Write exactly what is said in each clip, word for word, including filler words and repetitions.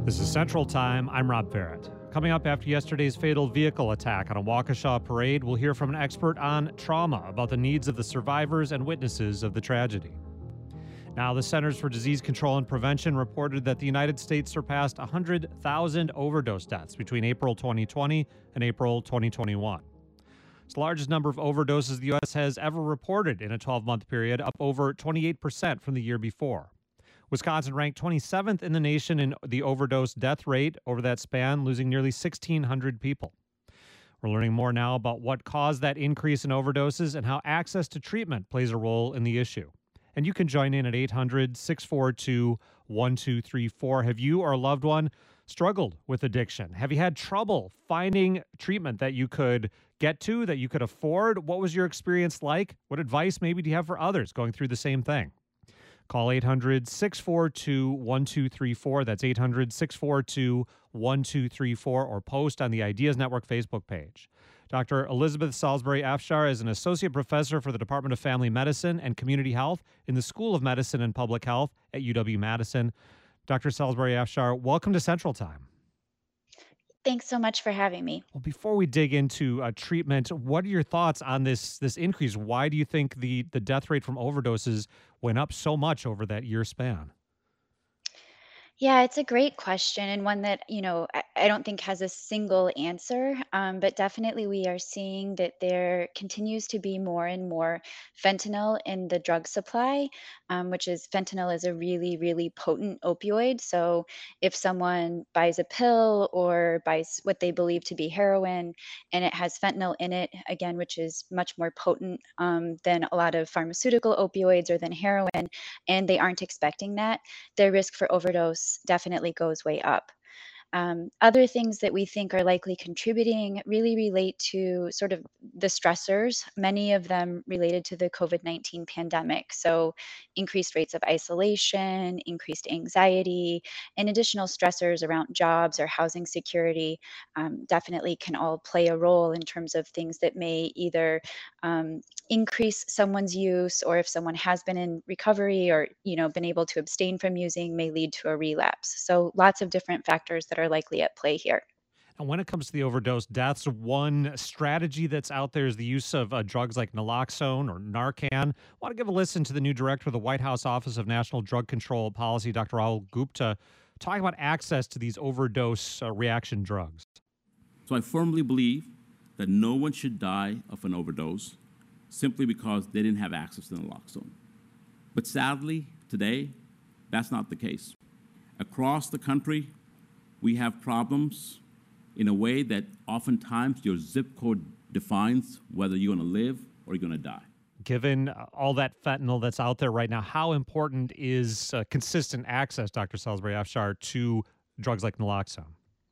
This is Central Time. I'm Rob Barrett. Coming up after yesterday's fatal vehicle attack on a Waukesha parade, we'll hear from an expert on trauma about the needs of the survivors and witnesses of the tragedy. Now, the Centers for Disease Control and Prevention reported that the United States surpassed one hundred thousand overdose deaths between April twenty twenty and April twenty twenty-one. It's the largest number of overdoses the U S has ever reported in a twelve-month period, up over twenty-eight percent from the year before. Wisconsin ranked twenty-seventh in the nation in the overdose death rate over that span, losing nearly sixteen hundred people. We're learning more now about what caused that increase in overdoses and how access to treatment plays a role in the issue. And you can join in at eight hundred, six four two, one two three four. Have you or a loved one struggled with addiction? Have you had trouble finding treatment that you could get to, that you could afford? What was your experience like? What advice maybe do you have for others going through the same thing? Call eight hundred, six four two, one two three four. That's eight hundred, six four two, one two three four, or post on the Ideas Network Facebook page. Doctor Elizabeth Salisbury Afshar is an associate professor for the Department of Family Medicine and Community Health in the School of Medicine and Public Health at U W Madison. Doctor Salisbury Afshar, welcome to Central Time. Thanks so much for having me. Well, before we dig into uh, treatment, what are your thoughts on this this increase? Why do you think the the death rate from overdoses went up so much over that year span? Yeah, it's a great question and one that, you know, I, I don't think has a single answer, um, but definitely we are seeing that there continues to be more and more fentanyl in the drug supply, um, which is fentanyl is a really, really potent opioid. So if someone buys a pill or buys what they believe to be heroin and it has fentanyl in it, again, which is much more potent um, than a lot of pharmaceutical opioids or than heroin, and they aren't expecting that, their risk for overdose definitely goes way up. Um, other things that we think are likely contributing really relate to sort of the stressors, many of them related to the COVID nineteen pandemic. So, increased rates of isolation, increased anxiety, and additional stressors around jobs or housing security um, definitely can all play a role in terms of things that may either um, increase someone's use, or if someone has been in recovery or you know been able to abstain from using, may lead to a relapse. So lots of different factors that are likely at play here. And when it comes to the overdose deaths, one strategy that's out there is the use of uh, drugs like naloxone or Narcan. I want to give a listen to the new director of the White House Office of National Drug Control Policy, Doctor Rahul Gupta, talking about access to these overdose uh, reaction drugs. So I firmly believe that no one should die of an overdose simply because they didn't have access to naloxone. But sadly, today, that's not the case. Across the country, we have problems in a way that oftentimes your zip code defines whether you're going to live or you're going to die. Given uh, all that fentanyl that's out there right now, how important is uh, consistent access, Doctor Salisbury Afshar, to drugs like naloxone?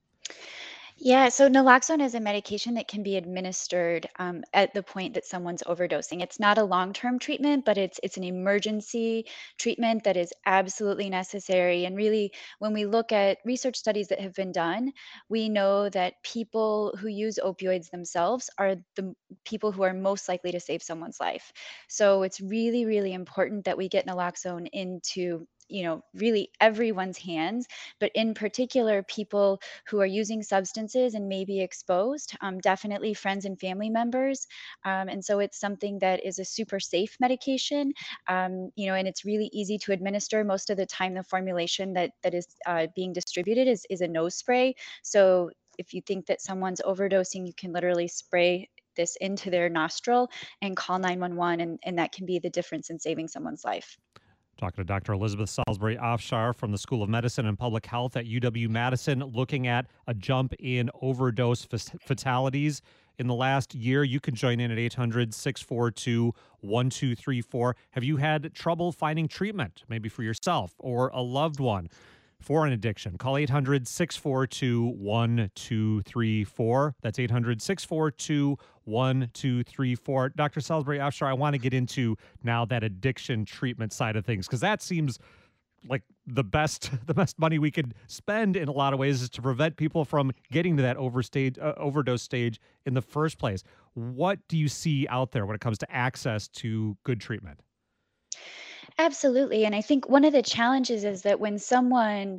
Yeah, so naloxone is a medication that can be administered um, at the point that someone's overdosing. It's not a long-term treatment, but it's it's an emergency treatment that is absolutely necessary. And really, when we look at research studies that have been done, we know that people who use opioids themselves are the people who are most likely to save someone's life. So it's really, really important that we get naloxone into you know really everyone's hands, but in particular people who are using substances and may be exposed, um, definitely friends and family members. Um, and so it's something that is a super safe medication, um, you know, and it's really easy to administer. Most of the time, the formulation that that is uh, being distributed is is a nose spray. So if you think that someone's overdosing, you can literally spray this into their nostril and call nine one one, and, and that can be the difference in saving someone's life. Talking to Doctor Elizabeth Salisbury Afshar from the School of Medicine and Public Health at U W Madison, looking at a jump in overdose fas- fatalities in the last year. You can join in at eight hundred, six four two, one two three four. Have you had trouble finding treatment, maybe for yourself or a loved one, for an addiction? Call eight hundred, six four two, one two three four. That's eight hundred, six four two, one two three four. Doctor Salisbury Afshar, I want to get into now that addiction treatment side of things, because that seems like the best the best money we could spend in a lot of ways is to prevent people from getting to that overstage, uh, overdose stage in the first place. What do you see out there when it comes to access to good treatment? Absolutely. And I think one of the challenges is that when someone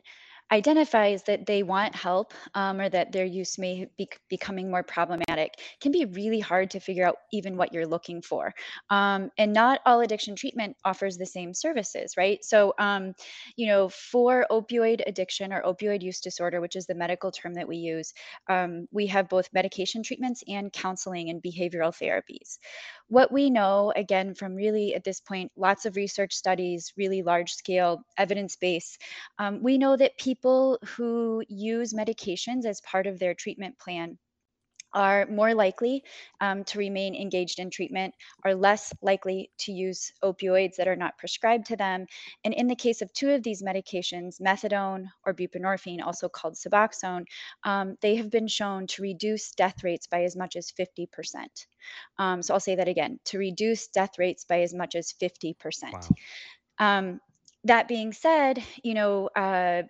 identifies that they want help, um, or that their use may be becoming more problematic, can be really hard to figure out even what you're looking for. Um, and not all addiction treatment offers the same services, right? So, um, you know, for opioid addiction or opioid use disorder, which is the medical term that we use, um, we have both medication treatments and counseling and behavioral therapies. What we know, again, from really at this point, lots of research studies, really large scale evidence base, um, we know that people who use medications as part of their treatment plan are more likely um, to remain engaged in treatment, are less likely to use opioids that are not prescribed to them. And in the case of two of these medications, methadone or buprenorphine, also called Suboxone, um, they have been shown to reduce death rates by as much as fifty percent. Um, so I'll say that again, to reduce death rates by as much as fifty percent. Wow. Um, that being said, you know, uh,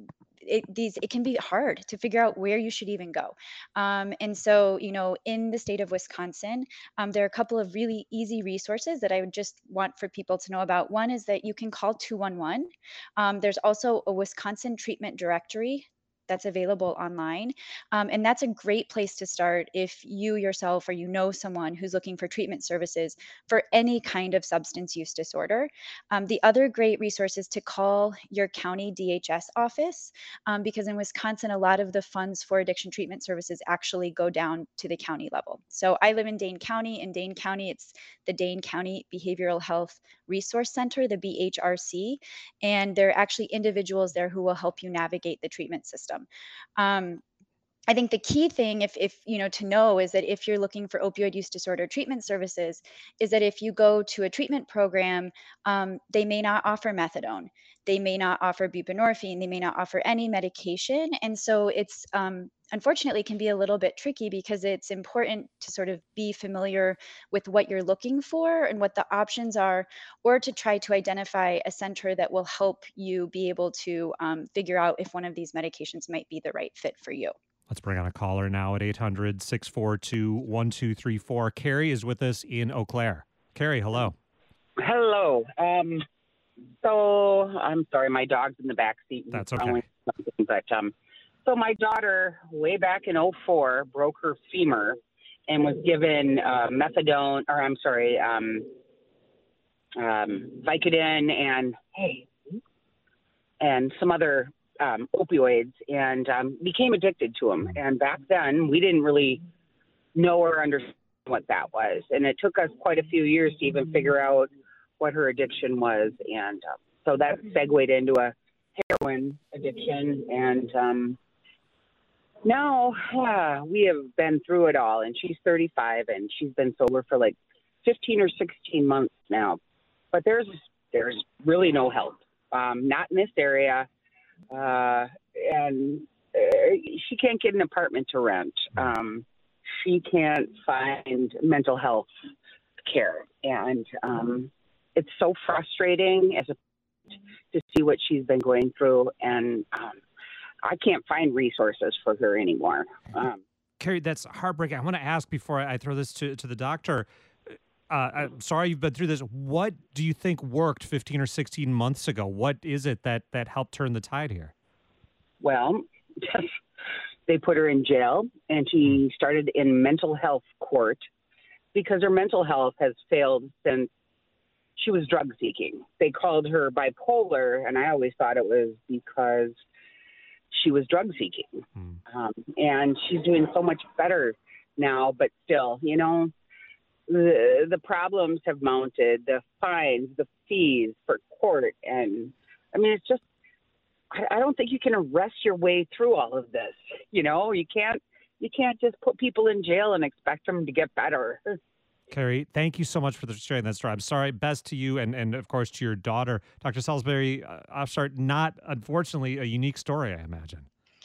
it, these it can be hard to figure out where you should even go. Um, and so, you know, in the state of Wisconsin, um, there are a couple of really easy resources that I would just want for people to know about. One is that you can call two one one. Um, there's also a Wisconsin treatment directory that's available online. Um, and that's a great place to start if you yourself or you know someone who's looking for treatment services for any kind of substance use disorder. Um, the other great resource is to call your county D H S office, um, because in Wisconsin, a lot of the funds for addiction treatment services actually go down to the county level. So I live in Dane County. In Dane County, it's the Dane County Behavioral Health Resource Center, the B H R C, and there are actually individuals there who will help you navigate the treatment system. Um, I think the key thing, if, if you know, to know is that if you're looking for opioid use disorder treatment services, is that if you go to a treatment program, um, they may not offer methadone, they may not offer buprenorphine, they may not offer any medication, and so it's um, unfortunately can be a little bit tricky because it's important to sort of be familiar with what you're looking for and what the options are, or to try to identify a center that will help you be able to um, figure out if one of these medications might be the right fit for you. Let's bring on a caller now at eight hundred, six four two, one two three four. Carrie is with us in Eau Claire. Carrie, hello. Hello. Um, so I'm sorry, my dog's in the back seat. That's okay. But um, so my daughter, way back in oh four, broke her femur and was given uh, methadone, or I'm sorry, um, um, Vicodin and hey, and some other um, opioids, and um, became addicted to them. And back then, we didn't really know or understand what that was, and it took us quite a few years to even figure out what her addiction was. And uh, so that segued into a heroin addiction. And um, now uh, we have been through it all. And she's thirty-five, and she's been sober for like fifteen or sixteen months now. But there's there's really no help, um, not in this area. Uh, and uh, she can't get an apartment to rent. Um, she can't find mental health care. And um, it's so frustrating as a to see what she's been going through, and um, I can't find resources for her anymore. Um, Carrie, that's heartbreaking. I want to ask before I throw this to, to the doctor. Uh, I'm sorry you've been through this. What do you think worked fifteen or sixteen months ago? What is it that, that helped turn the tide here? Well, they put her in jail, and she started in mental health court because her mental health has failed since she was drug seeking. They called her bipolar, and I always thought it was because she was drug seeking. Hmm. Um, and she's doing so much better now, but still, you know, the the problems have mounted, the fines, the fees for court. And I mean, it's just, I, I don't think you can arrest your way through all of this. You know, you can't, you can't just put people in jail and expect them to get better. Carrie, thank you so much for the sharing that story. I'm sorry. Best to you and, and of course, to your daughter. Doctor Salisbury, uh, Offstart, not, unfortunately, a unique story, I imagine.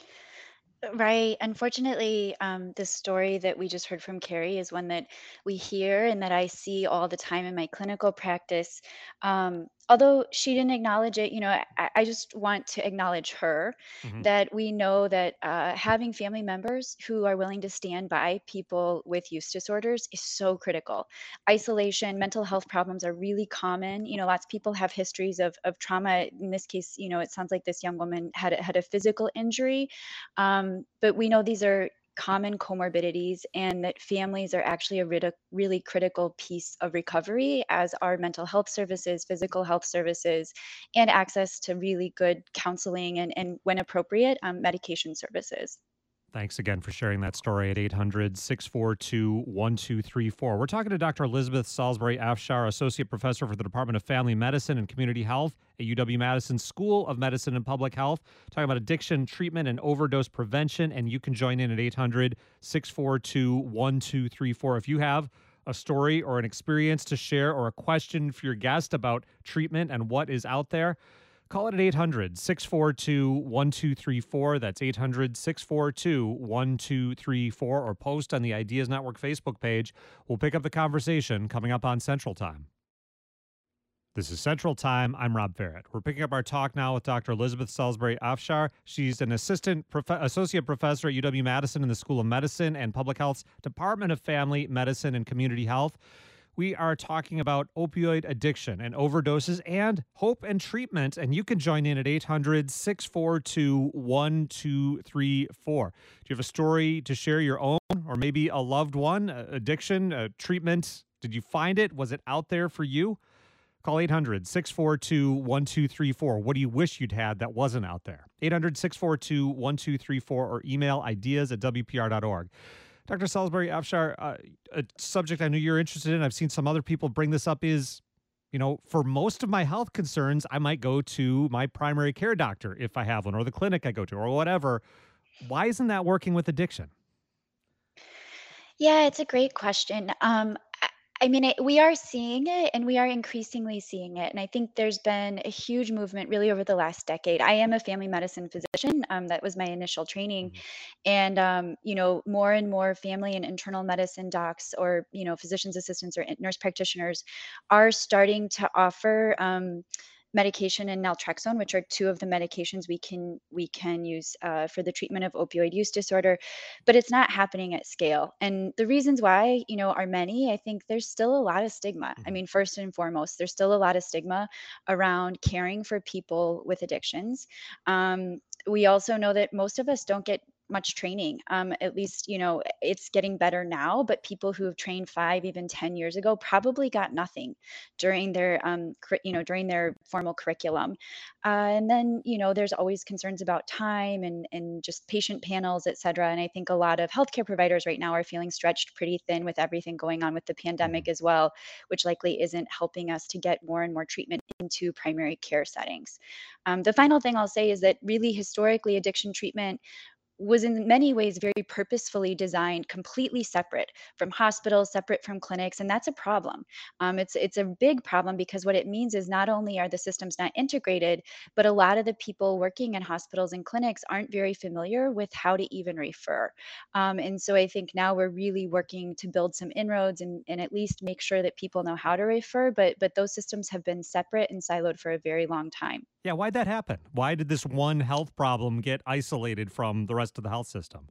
Right. Unfortunately, um, the story that we just heard from Carrie is one that we hear and that I see all the time in my clinical practice. Um, although she didn't acknowledge it, you know, I, I just want to acknowledge her, Hmm. that we know that uh, having family members who are willing to stand by people with use disorders is so critical. Isolation, mental health problems are really common. You know, lots of people have histories of, of trauma. In this case, you know, it sounds like this young woman had, a- had a physical injury. Um, but we know these are common comorbidities and that families are actually a rid- really critical piece of recovery, as are mental health services, physical health services, and access to really good counseling and, and when appropriate, um, medication services. Thanks again for sharing that story at eight hundred, six four two, one two three four. We're talking to Doctor Elizabeth Salisbury Afshar, Associate Professor for the Department of Family Medicine and Community Health at U W Madison School of Medicine and Public Health, talking about addiction treatment and overdose prevention. And you can join in at eight hundred, six four two, one two three four. If you have a story or an experience to share or a question for your guest about treatment and what is out there, call it at eight hundred, six four two, one two three four. That's eight hundred, six four two, one two three four. Or post on the Ideas Network Facebook page. We'll pick up the conversation coming up on Central Time. This is Central Time. I'm Rob Barrett. We're picking up our talk now with Doctor Elizabeth Salisbury Afshar. She's an assistant prof- associate professor at U W Madison in the School of Medicine and Public Health's Department of Family Medicine and Community Health. We are talking about opioid addiction and overdoses and hope and treatment. And you can join in at eight hundred, six four two, one two three four. Do you have a story to share, your own or maybe a loved one, uh, addiction, uh, treatment? Did you find it? Was it out there for you? Call eight hundred, six four two, one two three four. What do you wish you'd had that wasn't out there? eight hundred, six four two, one two three four or email ideas at w p r dot org. Doctor Salisbury Afshar, uh, a subject I know you're interested in, I've seen some other people bring this up, is, you know, for most of my health concerns, I might go to my primary care doctor if I have one, or the clinic I go to, or whatever. Why isn't that working with addiction? Yeah, it's a great question. Um, I I mean, it, we are seeing it and we are increasingly seeing it. And I think there's been a huge movement really over the last decade. I am a family medicine physician. Um, that was my initial training. Mhm. And, um, you know, more and more family and internal medicine docs or, you know, physician's assistants or in- nurse practitioners are starting to offer. Um, medication and naltrexone, which are two of the medications we can we can use uh, for the treatment of opioid use disorder, but it's not happening at scale. And the reasons why, you know, are many. I think there's still a lot of stigma. I Mhm. mean, first and foremost, there's still a lot of stigma around caring for people with addictions. Um, we also know that most of us don't get much training. Um, at least, you know, it's getting better now, but people who have trained five, even ten years ago probably got nothing during their, um, cur- you know, during their formal curriculum. Uh, and then, you know, there's always concerns about time and, and just patient panels, et cetera. And I think a lot of healthcare providers right now are feeling stretched pretty thin with everything going on with the Mhm. pandemic as well, which likely isn't helping us to get more and more treatment into primary care settings. Um, the final thing I'll say is that really historically, addiction treatment was in many ways very purposefully designed completely separate from hospitals, separate from clinics, and that's a problem. Um, it's it's a big problem because what it means is not only are the systems not integrated, but a lot of the people working in hospitals and clinics aren't very familiar with how to even refer. Um, and so I think now we're really working to build some inroads and, and at least make sure that people know how to refer. But but those systems have been separate and siloed for a very long time. Yeah, why'd that happen? Why did this one health problem get isolated from the rest of the health system?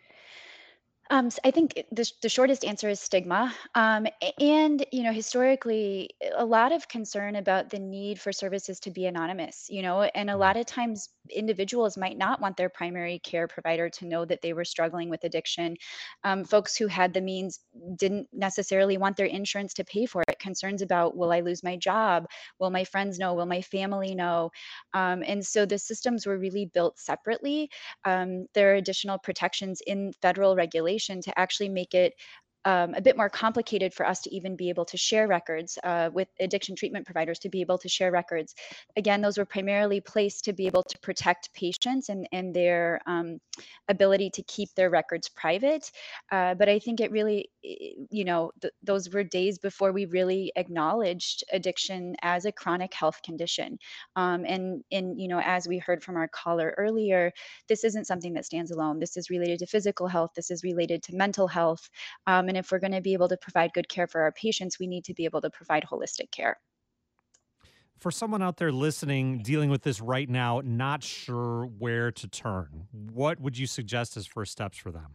Um, s I think it the sh the shortest answer is stigma, um, a and, you know, historically, a lot of concern about the need for services to be anonymous, you know, and a Mm. lot of times individuals might not want their primary care provider to know that they were struggling with addiction. Um, folks who had the means didn't necessarily want their insurance to pay for it, concerns about, "Will I lose my job? Will my friends know? Will my family know?" Um, and so the systems were really built separately. Um, there are additional protections in federal regulation to actually make it um, a bit more complicated for us to even be able to share records uh, with addiction treatment providers to be able to share records. Again, those were primarily placed to be able to protect patients and, and their um, ability to keep their records private. Uh, but I think it really, i- you know, th- those were days before we really acknowledged addiction as a chronic health condition. Um, and, and, you know, as we heard from our caller earlier, this isn't something that stands alone. This is related to physical health. This is related to mental health. Um, and if we're going to be able to provide good care for our patients, we need to be able to provide holistic care. For someone out there listening, dealing with this right now, not sure where to turn, what would you suggest as first steps for them?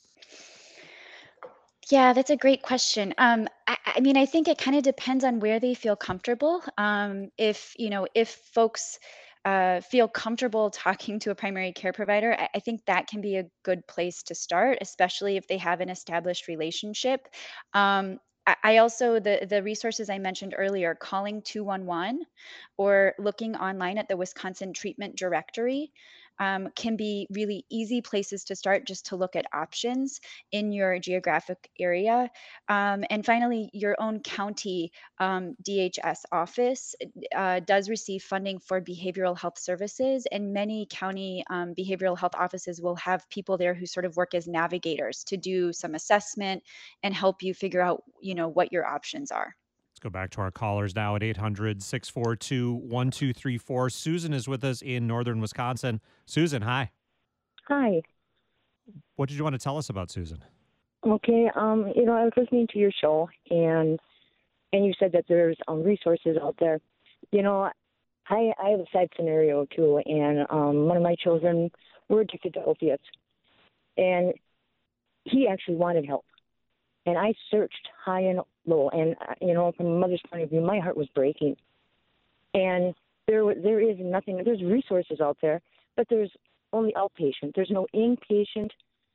Yeah, that's a great question. Um, I, I mean, I think it kind of depends on where they feel comfortable. Um, if you know, if folks uh, feel comfortable talking to a primary care provider, I, I think that can be a good place to start, especially if they have an established relationship. Um, I I also the the resources I mentioned earlier, calling two one one or looking online at the Wisconsin Treatment Directory, um, can be really easy places to start just to look at options in your geographic area. Um, and finally, your own county um, D H S office uh, does receive funding for behavioral health services, and many county um, behavioral health offices will have people there who sort of work as navigators to do some assessment and help you figure out, you know, what your options are. Let's go back to our callers now at eight hundred, six four two, one two three four. Susan is with us in northern Wisconsin. Susan, hi. Hi. What did you want to tell us about, Susan? Okay. Um, you know, I was listening to your show, and and you said that there's um, resources out there. You know, I I have a side scenario too, and um, one of my children were addicted to opiates, and he actually wanted help, and I searched high and low, and uh, you know, from a mother's point of view, my heart was breaking, and there wa- there is nothing. There's resources out there, but there's only outpatient. There's no inpatient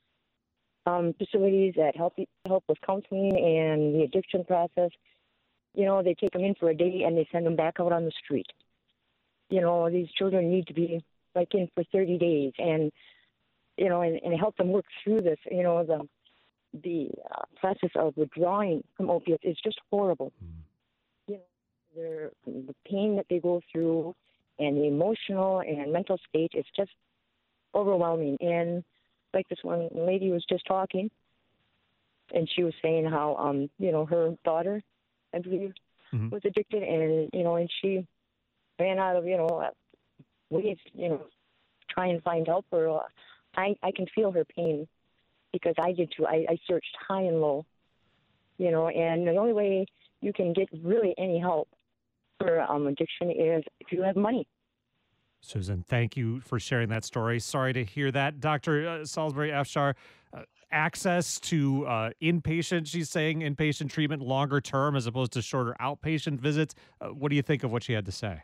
um, facilities that help you- help with counseling and the addiction process. You know, they take them in for a day and they send them back out on the street. You know, these children need to be like in for thirty days, and you know, and, and help them work through this. You know, the the uh, process of withdrawing from opiates is just horrible. You know, their the pain that they go through, and the emotional and mental state is just overwhelming. And like this one lady was just talking, and she was saying how um you know her daughter, I believe, Mhm. was addicted, and you know, and she ran out of you know uh, ways you know try and find help. Or uh, I I can feel her pain because I did too. I, I searched high and low, you know, and the only way you can get really any help for um addiction is if you have money. Susan, thank you for sharing that story. Sorry to hear that. Doctor Uh, Salisbury Afshar, uh, access to uh, inpatient, she's saying, inpatient treatment longer term as opposed to shorter outpatient visits. Uh, what do you think of what she had to say?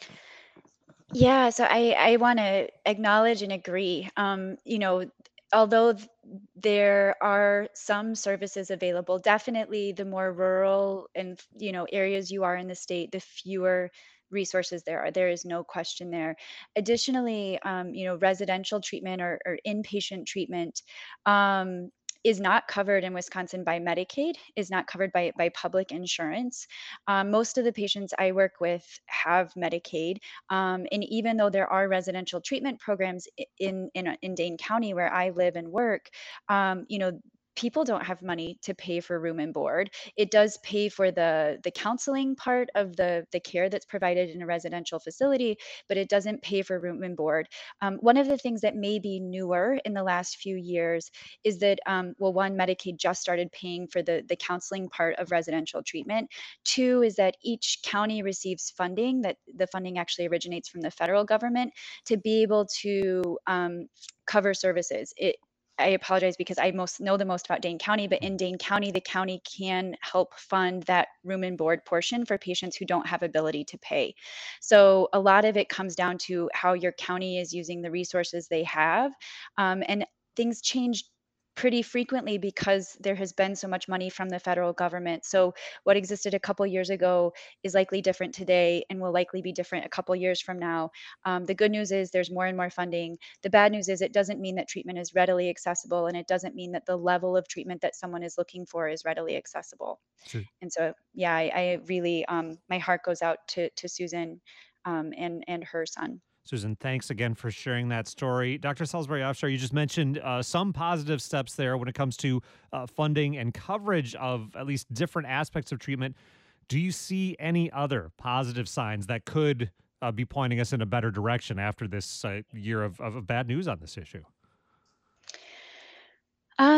Yeah, so I I want to acknowledge and agree. Um, you know, although th- there are some services available, definitely the more rural and you know areas you are in the state, the fewer resources there are. There is no question there. Additionally, um, you know, residential treatment or, or inpatient treatment. Um, is not covered in Wisconsin by Medicaid, is not covered by, by public insurance. Um, most of the patients I work with have Medicaid, um, and even though there are residential treatment programs i- in in, uh, in Dane County where I live and work, um, you know, people don't have money to pay for room and board. It does pay for the the counseling part of the the care that's provided in a residential facility, but it doesn't pay for room and board. Um, one of the things that may be newer in the last few years is that um, well, one, Medicaid just started paying for the the counseling part of residential treatment. Two is that each county receives funding, that the funding actually originates from the federal government to be able to um, cover services. It, I apologize because I most know the most about Dane County, but in Dane County, the county can help fund that room and board portion for patients who don't have ability to pay. So a lot of it comes down to how your county is using the resources they have. Um, and things change pretty frequently because there has been so much money from the federal government. So what existed a couple years ago is likely different today and will likely be different a couple years from now. Um, the good news is there's more and more funding. The bad news is it doesn't mean that treatment is readily accessible, and it doesn't mean that the level of treatment that someone is looking for is readily accessible. Su- And so, yeah, I, I really, um, my heart goes out to to Susan um, and and her son. Susan, thanks again for sharing that story. Doctor Salisbury Afshar, you just mentioned uh, some positive steps there when it comes to uh, funding and coverage of at least different aspects of treatment. Do you see any other positive signs that could uh, be pointing us in a better direction after this uh, year of, of bad news on this issue? Um,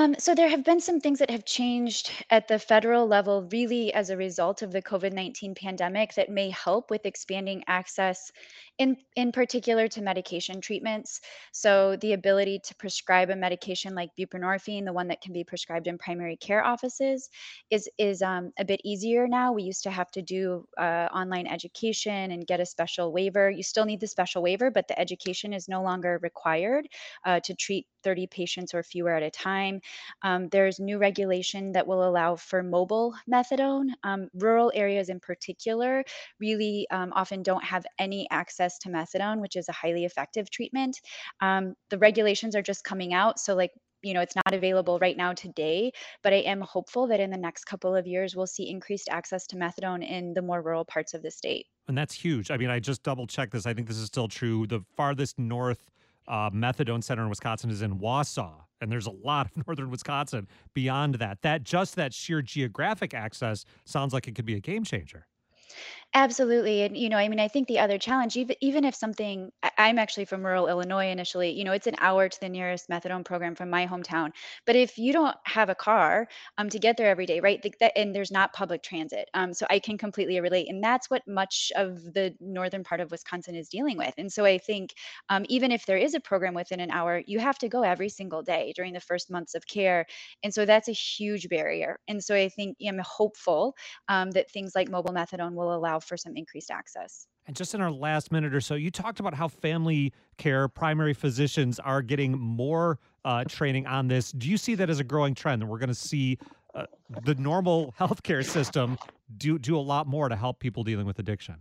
Um, so there have been some things that have changed at the federal level, really as a result of the COVID nineteen pandemic, that may help with expanding access, in in particular to medication treatments. So the ability to prescribe a medication like buprenorphine, the one that can be prescribed in primary care offices, is is um, a bit easier now. We used to have to do uh, online education and get a special waiver. You still need the special waiver, but the education is no longer required uh, to treat thirty patients or fewer at a time. Um, there's new regulation that will allow for mobile methadone. Um, rural areas in particular really um, often don't have any access to methadone, which is a highly effective treatment. Um, the regulations are just coming out. So, like, you know, it's not available right now today, but I am hopeful that in the next couple of years, we'll see increased access to methadone in the more rural parts of the state. And that's huge. I mean, I just double checked this. I think this is still true. The farthest north uh, methadone center in Wisconsin is in Wausau, and there's a lot of northern Wisconsin beyond that. That just that sheer geographic access sounds like it could be a game changer. Absolutely. And, you know, I mean, I think the other challenge, even even if something, I- I'm actually from rural Illinois initially, you know, it's an hour to the nearest methadone program from my hometown. But if you don't have a car um, to get there every day, right, like that, and there's not public transit, um, so I can completely relate. And that's what much of the northern part of Wisconsin is dealing with. And so I think um, even if there is a program within an hour, you have to go every single day during the first months of care. And so that's a huge barrier. And so I think I'm hopeful um, that things like mobile methadone will allow for some increased access. And just in our last minute or so, you talked about how family care primary physicians are getting more uh, training on this. Do you see that as a growing trend, that we're going to see uh, the normal healthcare system do do a lot more to help people dealing with addiction?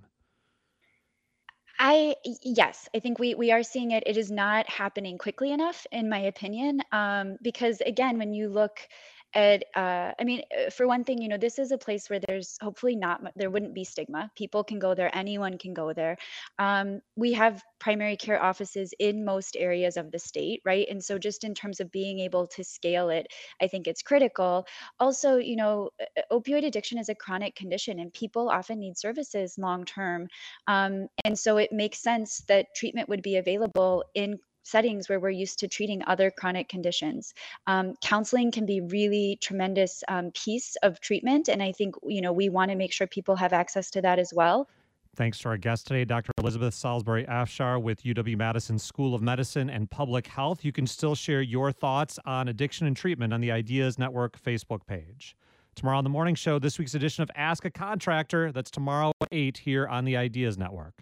I y- yes, I think we we are seeing it. It is not happening quickly enough, in my opinion, um, because again, when you look at, uh, I mean, uh, for one thing, you know, this is a place where there's hopefully not mu- there wouldn't be stigma. People can go there, anyone can go there. Um, we have primary care offices in most areas of the state, right? And so, just in terms of being able to scale it, I think it's critical. Also, you know, uh, uh, opioid addiction is a chronic condition, and people often need services long term. Um, and so it makes sense that treatment would be available in settings where we're used to treating other chronic conditions. Um, counseling can be really tremendous um, piece of treatment, and I think you know we want to make sure people have access to that as well. Thanks to our guest today, Doctor Elizabeth Salisbury Afshar with U W-Madison School of Medicine and Public Health. You can still share your thoughts on addiction and treatment on the Ideas Network Facebook page. Tomorrow on the morning show, this week's edition of Ask a Contractor. That's tomorrow at eight here on the Ideas Network.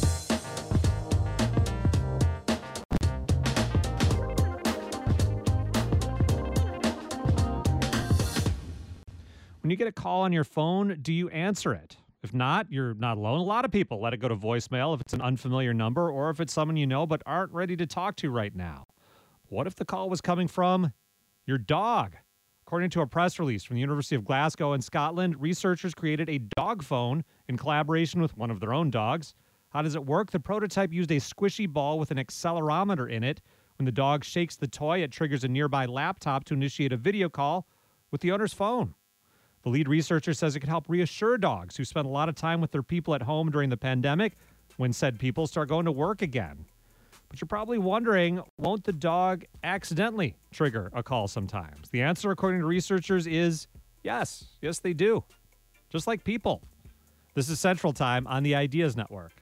When you get a call on your phone, do you answer it? If not, you're not alone. A lot of people let it go to voicemail if it's an unfamiliar number or if it's someone you know but aren't ready to talk to right now. What if the call was coming from your dog? According to a press release from the University of Glasgow in Scotland, researchers created a dog phone in collaboration with one of their own dogs. How does it work? The prototype used a squishy ball with an accelerometer in it. When the dog shakes the toy, it triggers a nearby laptop to initiate a video call with the owner's phone. The lead researcher says it can help reassure dogs who spend a lot of time with their people at home during the pandemic when said people start going to work again. But you're probably wondering, won't the dog accidentally trigger a call sometimes? The answer, according to researchers, is yes. Yes, they do. Just like people. This is Central Time on the Ideas Network.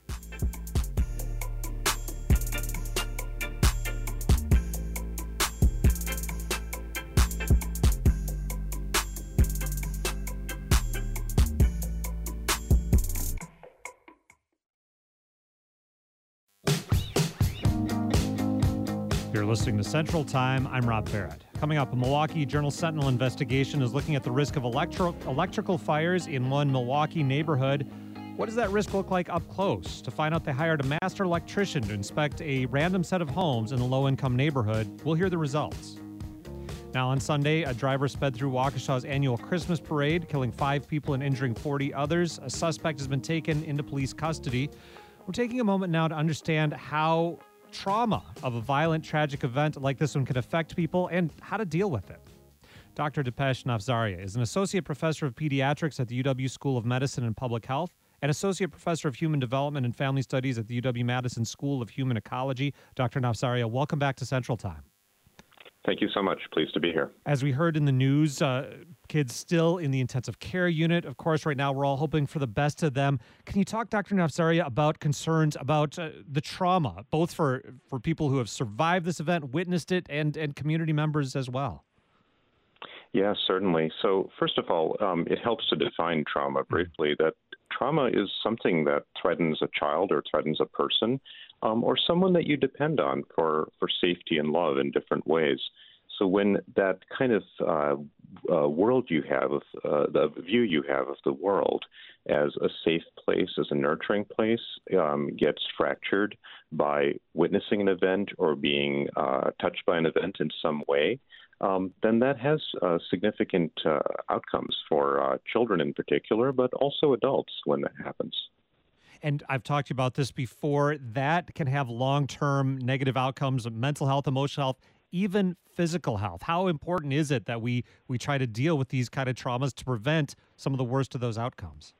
You're listening to Central Time. I'm Rob Barrett. Coming up, a Milwaukee Journal-Sentinel investigation is looking at the risk of electro- electrical fires in one Milwaukee neighborhood. What does that risk look like up close? To find out, they hired a master electrician to inspect a random set of homes in the low-income neighborhood. We'll hear the results. Now, on Sunday, a driver sped through Waukesha's annual Christmas parade, killing five people and injuring forty others. A suspect has been taken into police custody. We're taking a moment now to understand how trauma of a violent, tragic event like this one can affect people and how to deal with it. Doctor Dipesh Nafzaria is an associate professor of pediatrics at the U W School of Medicine and Public Health and associate professor of human development and family studies at the U W-Madison School of Human Ecology. Doctor Nafzaria, welcome back to Central Time. Thank you so much. Pleased to be here. As we heard in the news, uh, kids still in the intensive care unit. Of course, right now we're all hoping for the best of them. Can you talk, Doctor Nafzaria, about concerns about uh, the trauma, both for, for people who have survived this event, witnessed it, and, and community members as well? Yeah, certainly. So first of all, um, it helps to define trauma briefly, that trauma is something that threatens a child or threatens a person um, or someone that you depend on for, for safety and love in different ways. So when that kind of uh, uh, world you have, of, uh, the view you have of the world as a safe place, as a nurturing place, um, gets fractured by witnessing an event or being uh, touched by an event in some way, Um, then that has uh, significant uh, outcomes for uh, children in particular, but also adults when that happens. And I've talked to you about this before. That can have long-term negative outcomes of mental health, emotional health, even physical health. How important is it that we, we try to deal with these kind of traumas to prevent some of the worst of those outcomes?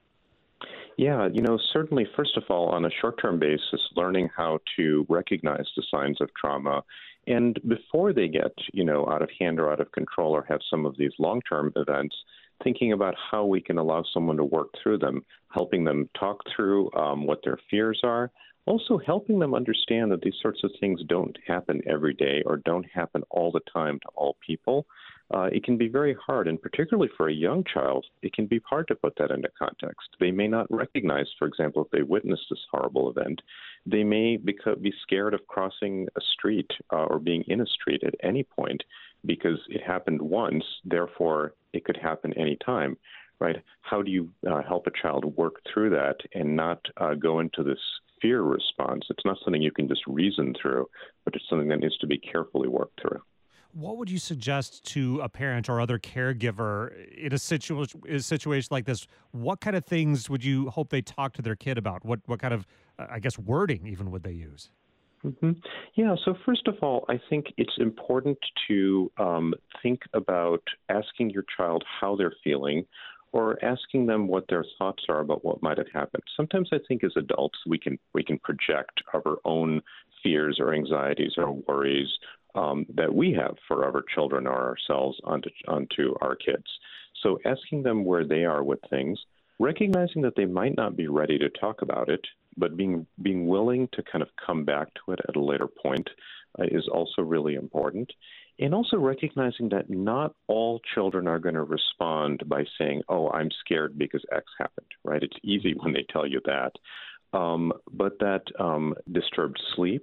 Yeah, you know, certainly, first of all, on a short-term basis, learning how to recognize the signs of trauma. And before they get, you know, out of hand or out of control or have some of these long-term events, thinking about how we can allow someone to work through them, helping them talk through um, what their fears are, also helping them understand that these sorts of things don't happen every day or don't happen all the time to all people. Uh, it can be very hard, and particularly for a young child, it can be hard to put that into context. They may not recognize, for example, if they witness this horrible event, they may beca- be scared of crossing a street uh, or being in a street at any point because it happened once, therefore it could happen any time, right? How do you uh, help a child work through that and not uh, go into this fear response? It's not something you can just reason through, but it's something that needs to be carefully worked through. What would you suggest to a parent or other caregiver in a, situ- a situation like this? What kind of things would you hope they talk to their kid about? What what kind of, uh, I guess, wording even would they use? Mm-hmm. Yeah, so first of all, I think it's important to um, think about asking your child how they're feeling or asking them what their thoughts are about what might have happened. Sometimes I think as adults we can we can project our own fears or anxieties or worries Um, that we have for our children or ourselves onto, onto our kids. So asking them where they are with things, recognizing that they might not be ready to talk about it, but being being willing to kind of come back to it at a later point uh, is also really important. And also recognizing that not all children are going to respond by saying, oh, I'm scared because X happened, right? It's easy when they tell you that. Um, but that um, disturbed sleep,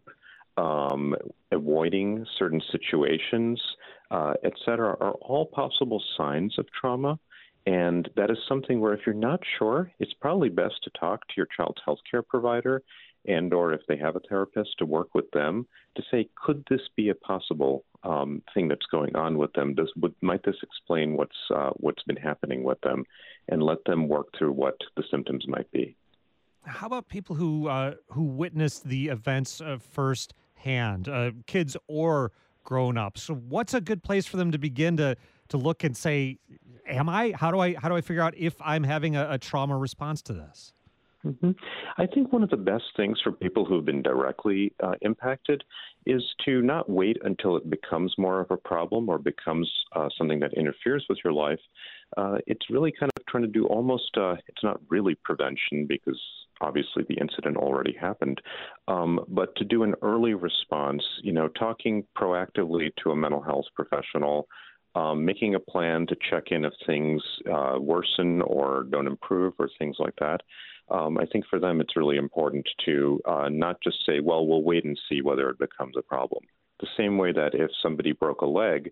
Um, avoiding certain situations, uh, et cetera, are all possible signs of trauma. And that is something where if you're not sure, it's probably best to talk to your child's healthcare provider and or if they have a therapist to work with them to say, could this be a possible um, thing that's going on with them? Does, would, might this explain what's, uh, what's been happening with them and let them work through what the symptoms might be? How about people who uh, who witnessed the events uh, first hand, uh, kids or grown-ups? So what's a good place for them to begin to to look and say, am I, how do I, how do I figure out if I'm having a, a trauma response to this? Mm-hmm. I think one of the best things for people who've been directly uh, impacted is to not wait until it becomes more of a problem or becomes uh, something that interferes with your life. Uh, it's really kind of trying to do almost, uh, it's not really prevention because obviously the incident already happened, um, but to do an early response, you know, talking proactively to a mental health professional, um, making a plan to check in if things uh, worsen or don't improve or things like that. Um, I think for them it's really important to uh, not just say, well, we'll wait and see whether it becomes a problem. The same way that if somebody broke a leg,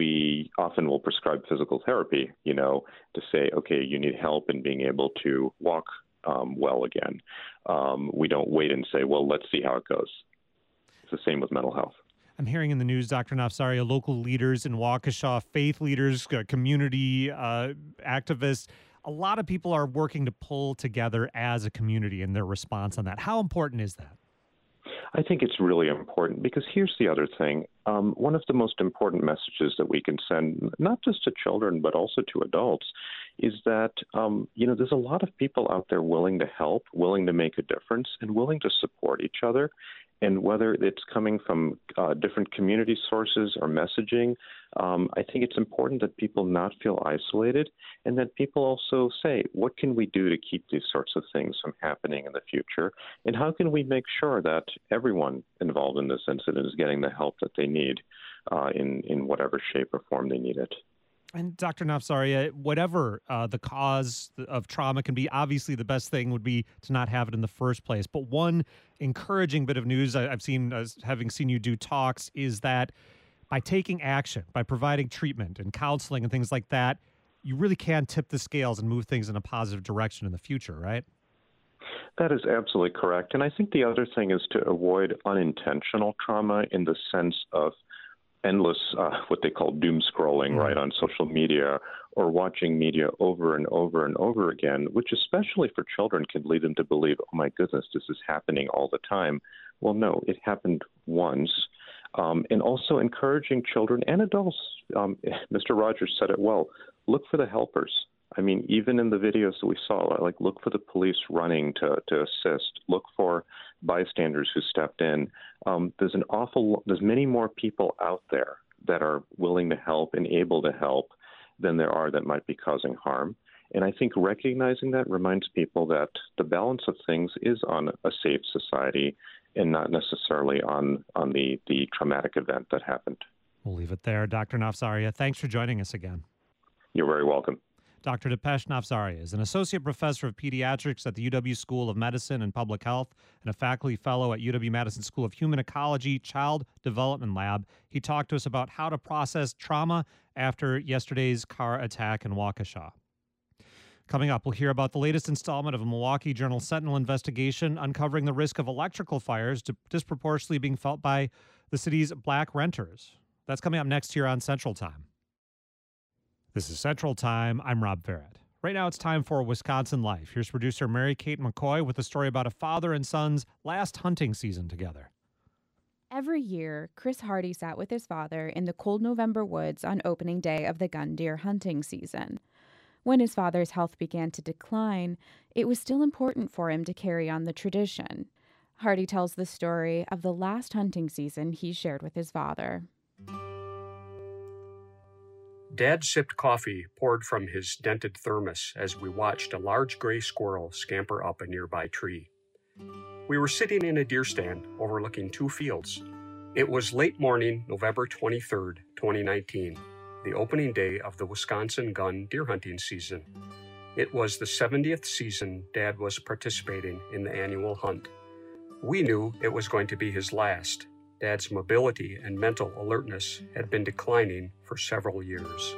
we often will prescribe physical therapy, you know, to say, okay, you need help in being able to walk um, well again. Um, we don't wait and say, well, let's see how it goes. It's the same with mental health. I'm hearing in the news, Doctor Nafzaria, local leaders in Waukesha, faith leaders, uh, community uh, activists, a lot of people are working to pull together as a community in their response on that. How important is that? I think it's really important because here's the other thing. Um, one of the most important messages that we can send, not just to children, but also to adults, is that, um, you know, there's a lot of people out there willing to help, willing to make a difference, and willing to support each other. And whether it's coming from uh, different community sources or messaging, um, I think it's important that people not feel isolated and that people also say, what can we do to keep these sorts of things from happening in the future? And how can we make sure that everyone involved in this incident is getting the help that they need uh, in, in whatever shape or form they need it? And Doctor Nafzaria, whatever uh, the cause of trauma can be, obviously the best thing would be to not have it in the first place. But one encouraging bit of news I, I've seen, as having seen you do talks, is that by taking action, by providing treatment and counseling and things like that, you really can tip the scales and move things in a positive direction in the future, right? That is absolutely correct. And I think the other thing is to avoid unintentional trauma in the sense of endless, uh, what they call doom scrolling, right, on social media, or watching media over and over and over again, which especially for children can lead them to believe, oh my goodness, this is happening all the time. Well, no, it happened once. Um, and also encouraging children and adults, um, Mister Rogers said it well, look for the helpers. I mean, even in the videos that we saw, like look for the police running to, to assist, look for bystanders who stepped in. Um, there's an awful, there's many more people out there that are willing to help and able to help than there are that might be causing harm. And I think recognizing that reminds people that the balance of things is on a safe society and not necessarily on, on the, the traumatic event that happened. We'll leave it there. Doctor Nafzaria, thanks for joining us again. You're very welcome. Doctor Dipesh Nafzaria is an associate professor of pediatrics at the U W School of Medicine and Public Health and a faculty fellow at U W-Madison School of Human Ecology Child Development Lab. He talked to us about how to process trauma after yesterday's car attack in Waukesha. Coming up, we'll hear about the latest installment of a Milwaukee Journal Sentinel investigation uncovering the risk of electrical fires disproportionately being felt by the city's black renters. That's coming up next here on Central Time. This is Central Time. I'm Rob Barrett. Right now it's time for Wisconsin Life. Here's producer Mary Kate McCoy with a story about a father and son's last hunting season together. Every year, Chris Hardy sat with his father in the cold November woods on opening day of the gun deer hunting season. When his father's health began to decline, it was still important for him to carry on the tradition. Hardy tells the story of the last hunting season he shared with his father. Dad sipped coffee poured from his dented thermos as we watched a large gray squirrel scamper up a nearby tree. We were sitting in a deer stand overlooking two fields. It was late morning, November twenty-third, twenty nineteen, the opening day of the Wisconsin gun deer hunting season. It was the seventieth season Dad was participating in the annual hunt. We knew it was going to be his last. Dad's mobility and mental alertness had been declining for several years.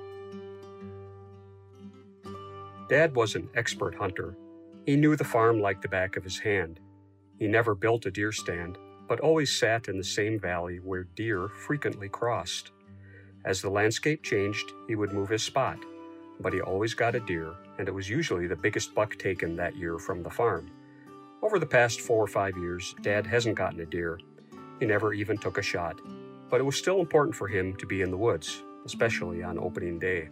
Dad was an expert hunter. He knew the farm like the back of his hand. He never built a deer stand, but always sat in the same valley where deer frequently crossed. As the landscape changed, he would move his spot, but he always got a deer, and it was usually the biggest buck taken that year from the farm. Over the past four or five years, Dad hasn't gotten a deer. He never even took a shot, but it was still important for him to be in the woods, especially on opening day.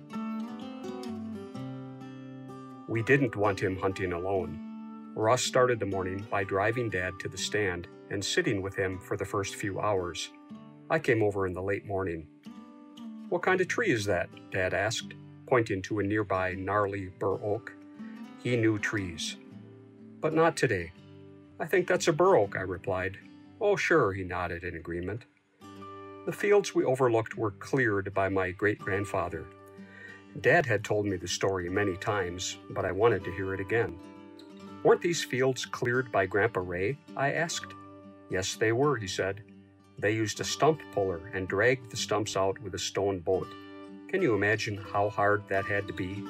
We didn't want him hunting alone. Russ started the morning by driving Dad to the stand and sitting with him for the first few hours. I came over in the late morning. "What kind of tree is that?" Dad asked, pointing to a nearby gnarly bur oak. He knew trees. "But not today." "I think that's a bur oak," I replied. "Oh, sure," he nodded in agreement. The fields we overlooked were cleared by my great-grandfather. Dad had told me the story many times, but I wanted to hear it again. "Weren't these fields cleared by Grandpa Ray?" I asked. "Yes, they were," he said. "They used a stump puller and dragged the stumps out with a stone boat. Can you imagine how hard that had to be?"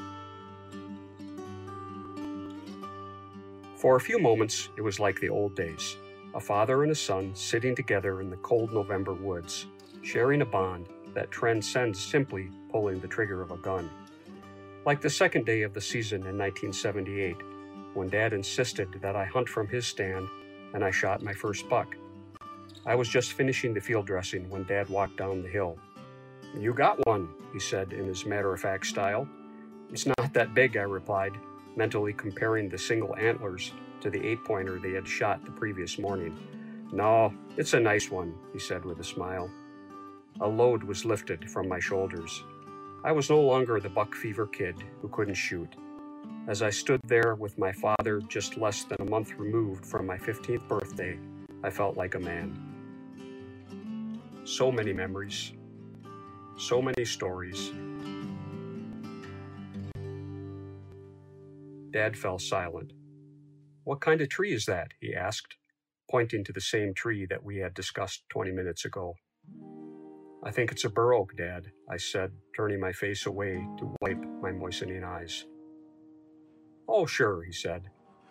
For a few moments, it was like the old days. A father and a son sitting together in the cold November woods, sharing a bond that transcends simply pulling the trigger of a gun. Like the second day of the season in nineteen seventy-eight, when Dad insisted that I hunt from his stand and I shot my first buck. I was just finishing the field dressing when Dad walked down the hill. "You got one," he said in his matter-of-fact style. "It's not that big," I replied, mentally comparing the single antlers to the eight-pointer they had shot the previous morning. No, it's a nice one, he said with a smile. A load was lifted from my shoulders. I was no longer the buck fever kid who couldn't shoot. As I stood there with my father just less than a month removed from my fifteenth birthday, I felt like a man. So many memories, so many stories. Dad fell silent. "What kind of tree is that?" he asked, pointing to the same tree that we had discussed twenty minutes ago. "I think it's a bur oak, Dad," I said, turning my face away to wipe my moistening eyes. "Oh, sure," he said.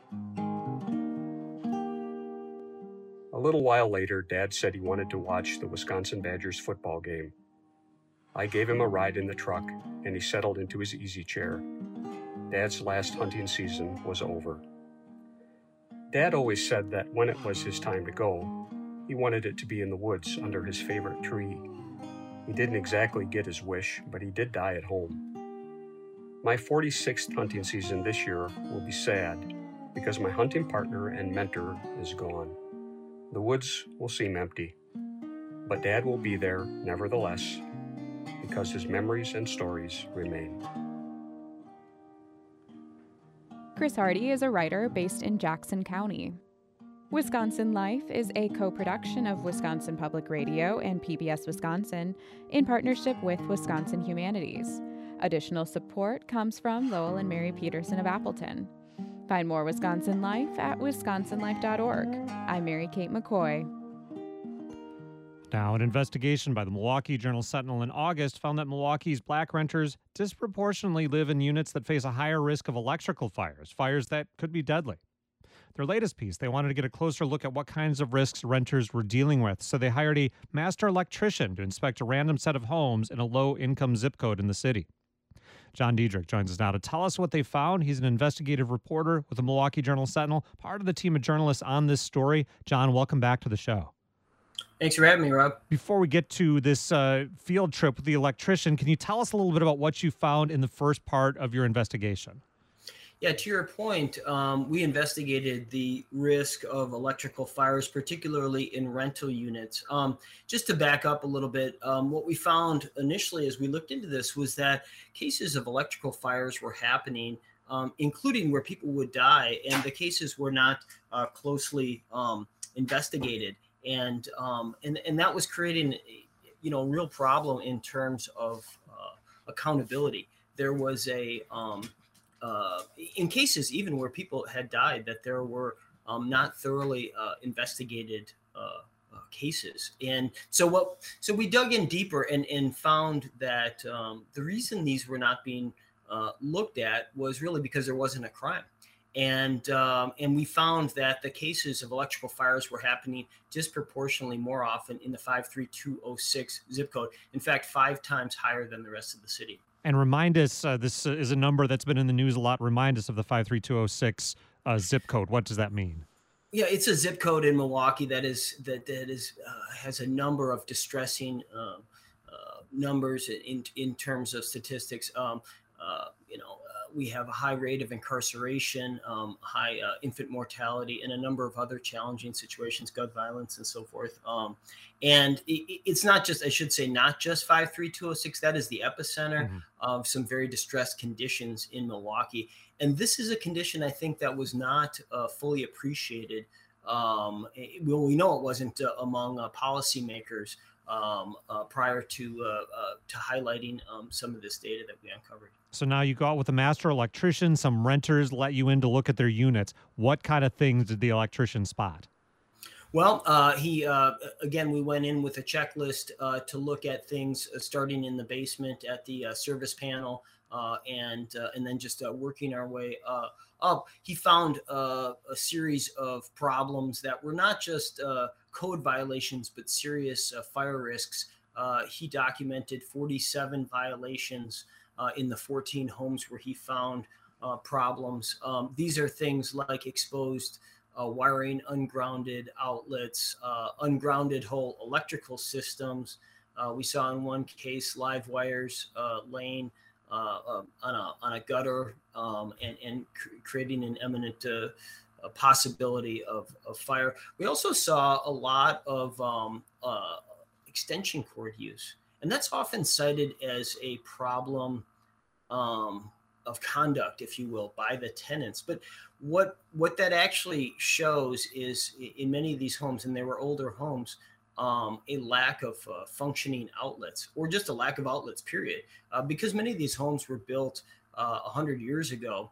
A little while later, Dad said he wanted to watch the Wisconsin Badgers football game. I gave him a ride in the truck, and he settled into his easy chair. Dad's last hunting season was over. Dad always said that when it was his time to go, he wanted it to be in the woods under his favorite tree. He didn't exactly get his wish, but he did die at home. My forty-sixth hunting season this year will be sad because my hunting partner and mentor is gone. The woods will seem empty, but Dad will be there nevertheless because his memories and stories remain. Chris Hardy is a writer based in Jackson County. Wisconsin Life is a co-production of Wisconsin Public Radio and P B S Wisconsin in partnership with Wisconsin Humanities. Additional support comes from Lowell and Mary Peterson of Appleton. Find more Wisconsin Life at wisconsin life dot org. I'm Mary Kate McCoy. Now, an investigation by the Milwaukee Journal-Sentinel in August found that Milwaukee's black renters disproportionately live in units that face a higher risk of electrical fires, fires that could be deadly. Their latest piece, they wanted to get a closer look at what kinds of risks renters were dealing with, so they hired a master electrician to inspect a random set of homes in a low-income zip code in the city. John Diedrich joins us now to tell us what they found. He's an investigative reporter with the Milwaukee Journal-Sentinel, part of the team of journalists on this story. John, welcome back to the show. Thanks for having me, Rob. Before we get to this uh, field trip with the electrician, can you tell us a little bit about what you found in the first part of your investigation? Yeah, to your point, um, we investigated the risk of electrical fires, particularly in rental units. Um, just to back up a little bit, um, what we found initially as we looked into this was that cases of electrical fires were happening, um, including where people would die, and the cases were not uh, closely um, investigated. And, um, and and that was creating, you know, a real problem in terms of uh, accountability. There was a, um, uh, in cases even where people had died, that there were um, not thoroughly uh, investigated uh, uh, cases. And so what? So we dug in deeper and, and found that um, the reason these were not being uh, looked at was really because there wasn't a crime. And um, and we found that the cases of electrical fires were happening disproportionately more often in the five three two oh six zip code. In fact, five times higher than the rest of the city. And remind us, uh, this is a number that's been in the news a lot. Remind us of the five three two oh six uh, zip code. What does that mean? Yeah, it's a zip code in Milwaukee that is that that is uh, has a number of distressing uh, uh, numbers in in terms of statistics. Um, uh, you know. We have a high rate of incarceration, um, high uh, infant mortality, and a number of other challenging situations, gun violence and so forth. Um, and it, it's not just, I should say, not just five three two oh six. That is the epicenter mm-hmm. of some very distressed conditions in Milwaukee. And this is a condition I think that was not uh, fully appreciated. Um, well, we know it wasn't uh, among uh, policymakers um, uh, prior to, uh, uh, to highlighting um, some of this data that we uncovered. So now you go out with a master electrician, some renters let you in to look at their units. What kind of things did the electrician spot? Well, uh, he, uh, again, we went in with a checklist uh, to look at things uh, starting in the basement at the uh, service panel uh, and uh, and then just uh, working our way uh, up. He found uh, a series of problems that were not just uh, code violations, but serious uh, fire risks. Uh, he documented forty-seven violations Uh, in the fourteen homes where he found uh, problems. Um, these are things like exposed uh, wiring, ungrounded outlets, uh, ungrounded whole electrical systems. Uh, we saw in one case live wires uh, laying uh, uh, on a on a gutter um, and and cr- creating an imminent uh, a possibility of, of fire. We also saw a lot of um, uh, extension cord use, and that's often cited as a problem um, of conduct, if you will, by the tenants. But what what that actually shows is in many of these homes, and they were older homes, um, a lack of uh, functioning outlets, or just a lack of outlets, period. Uh, because many of these homes were built uh, one hundred years ago.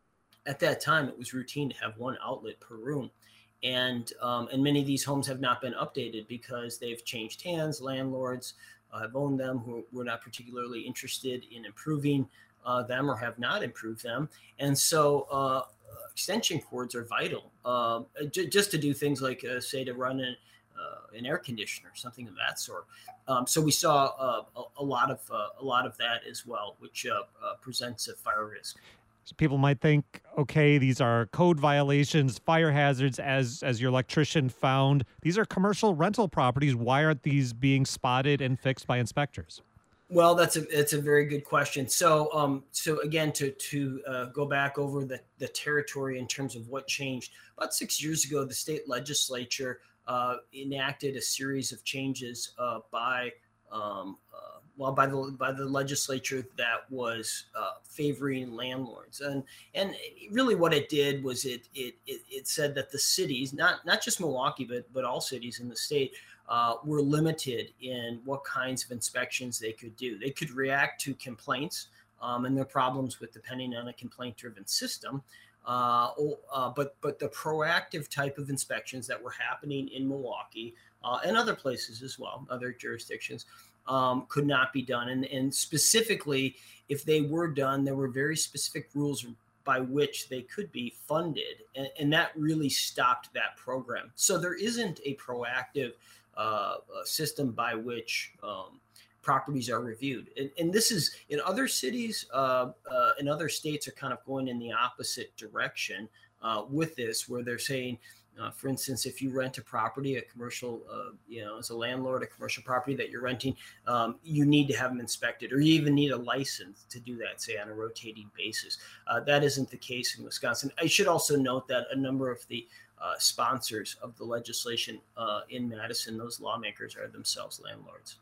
At that time, it was routine to have one outlet per room. And um, and many of these homes have not been updated because they've changed hands. Landlords uh, have owned them who were not particularly interested in improving uh, them or have not improved them. And so uh, extension cords are vital uh, j- just to do things like, uh, say, to run an, uh, an air conditioner, something of that sort. Um, so we saw uh, a, a lot of uh, a lot of that as well, which uh, uh, presents a fire risk. So people might think, okay, these are code violations, fire hazards, as as your electrician found. These are commercial rental properties. Why aren't these being spotted and fixed by inspectors? Well, that's a it's a very good question. So, um, so again, to to uh, go back over the the territory in terms of what changed. About six years ago, the state legislature uh, enacted a series of changes uh, by um, uh, well by the by the legislature that was uh, favoring landlords, and and really what it did was it it it, it said that the cities, not not just Milwaukee, but but all cities in the state, Uh, were limited in what kinds of inspections they could do. They could react to complaints um, and their problems with depending on a complaint-driven system. Uh, or, uh, but but the proactive type of inspections that were happening in Milwaukee uh, and other places as well, other jurisdictions, um, could not be done. And, and specifically, if they were done, there were very specific rules by which they could be funded. And, and that really stopped that program. So there isn't a proactive Uh, a system by which um, properties are reviewed. And, and this is in other cities, uh, uh, in other states are kind of going in the opposite direction uh, with this, where they're saying, uh, for instance, if you rent a property, a commercial, uh, you know, as a landlord, a commercial property that you're renting, um, you need to have them inspected, or you even need a license to do that, say on a rotating basis. Uh, that isn't the case in Wisconsin. I should also note that a number of the Uh, sponsors of the legislation uh, in Madison, those lawmakers are themselves landlords.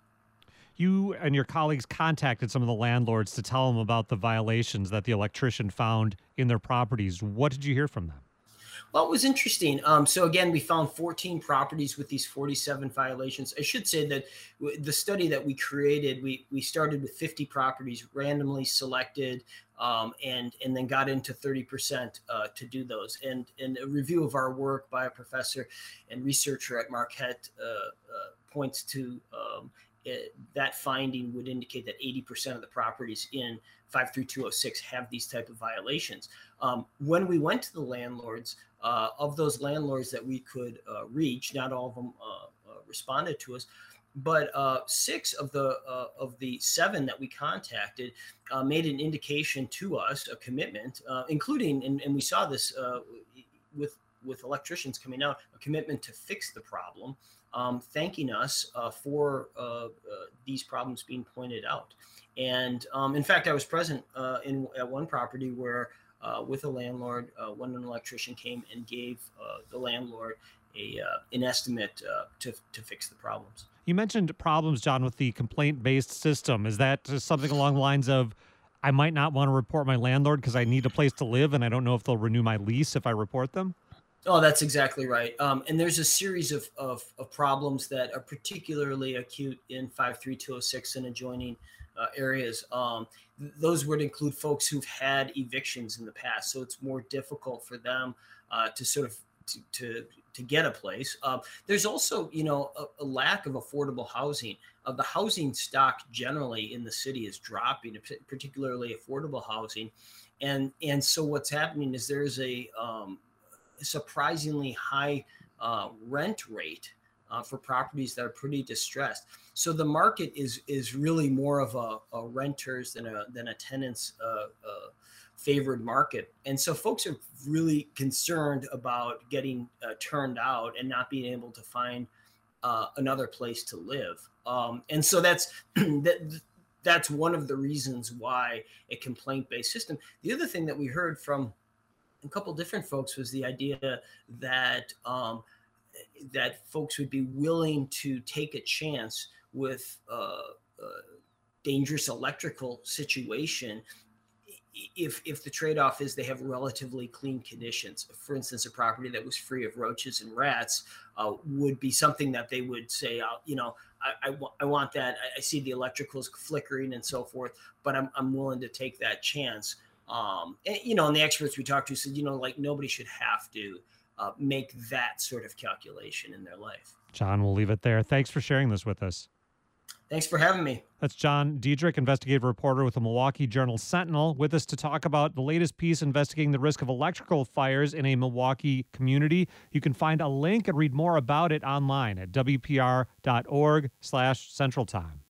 You and your colleagues contacted some of the landlords to tell them about the violations that the electrician found in their properties. What did you hear from them? Well, it was interesting. Um, so again, we found fourteen properties with these forty-seven violations. I should say that w- the study that we created, we we started with fifty properties randomly selected, um, and and then got into thirty percent uh, to do those. And and a review of our work by a professor and researcher at Marquette uh, uh, points to um, it, that finding would indicate that eighty percent of the properties in five three two oh six have these type of violations. Um, when we went to the landlords, uh, of those landlords that we could uh, reach, not all of them uh, uh, responded to us, but uh, six of the uh, of the seven that we contacted uh, made an indication to us, a commitment, uh, including, and, and we saw this uh, with with electricians coming out, a commitment to fix the problem, um, thanking us uh, for uh, uh, these problems being pointed out. And um, in fact, I was present uh, in at one property where, uh, with a landlord, uh, when an electrician came and gave uh, the landlord a uh, an estimate uh, to to fix the problems. You mentioned problems, John, with the complaint-based system. Is that just something along the lines of, I might not want to report my landlord because I need a place to live and I don't know if they'll renew my lease if I report them? Oh, that's exactly right. Um, and there's a series of, of, of problems that are particularly acute in five three two oh six and adjoining uh, areas. Um, th- those would include folks who've had evictions in the past, so it's more difficult for them uh, to sort of to to, to get a place. Uh, there's also, you know, a, a lack of affordable housing. Uh, the housing stock generally in the city is dropping, particularly affordable housing, and and so what's happening is there's a um, surprisingly high uh, rent rate uh, for properties that are pretty distressed. So the market is is really more of a, a renters than a than a tenants uh, uh, favored market. And so folks are really concerned about getting uh, turned out and not being able to find uh, another place to live. Um, and so that's that. That's one of the reasons why a complaint-based system. The other thing that we heard from a couple different folks was the idea that um, that folks would be willing to take a chance with uh, a dangerous electrical situation if if the trade-off is they have relatively clean conditions. For instance, a property that was free of roaches and rats uh, would be something that they would say, uh, you know, I, I, I want that. I, I see the electricals flickering and so forth, but I'm, I'm willing to take that chance. Um, and, you know, and the experts we talked to said, you know, like nobody should have to uh, make that sort of calculation in their life. John, we'll leave it there. Thanks for sharing this with us. Thanks for having me. That's John Diedrich, investigative reporter with the Milwaukee Journal-Sentinel, with us to talk about the latest piece investigating the risk of electrical fires in a Milwaukee community. You can find a link and read more about it online at W P R dot org slash Central Time.